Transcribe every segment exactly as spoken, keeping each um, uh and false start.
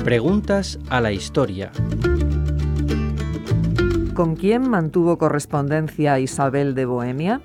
Preguntas a la historia. ¿Con quién mantuvo correspondencia Isabel de Bohemia?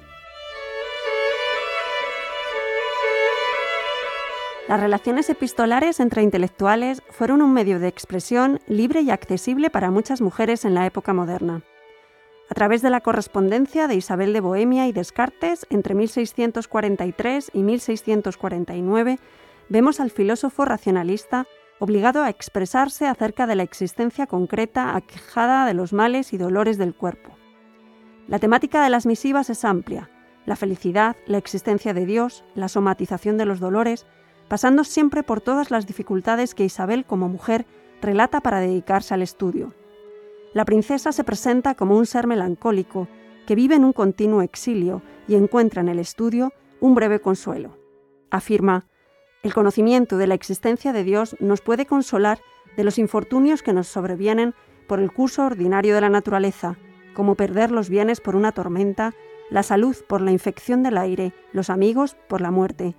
Las relaciones epistolares entre intelectuales fueron un medio de expresión libre y accesible para muchas mujeres en la época moderna. A través de la correspondencia de Isabel de Bohemia y Descartes entre mil seiscientos cuarenta y tres y mil seiscientos cuarenta y nueve, vemos al filósofo racionalista obligado a expresarse acerca de la existencia concreta aquejada de los males y dolores del cuerpo. La temática de las misivas es amplia: la felicidad, la existencia de Dios, la somatización de los dolores, pasando siempre por todas las dificultades que Isabel como mujer relata para dedicarse al estudio. La princesa se presenta como un ser melancólico que vive en un continuo exilio y encuentra en el estudio un breve consuelo. Afirma: el conocimiento de la existencia de Dios nos puede consolar de los infortunios que nos sobrevienen por el curso ordinario de la naturaleza, como perder los bienes por una tormenta, la salud por la infección del aire, los amigos por la muerte.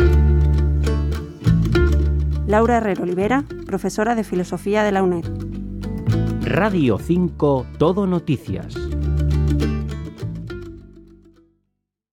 Laura Herrero Olivera, profesora de Filosofía de la UNED. Radio cinco Todo Noticias.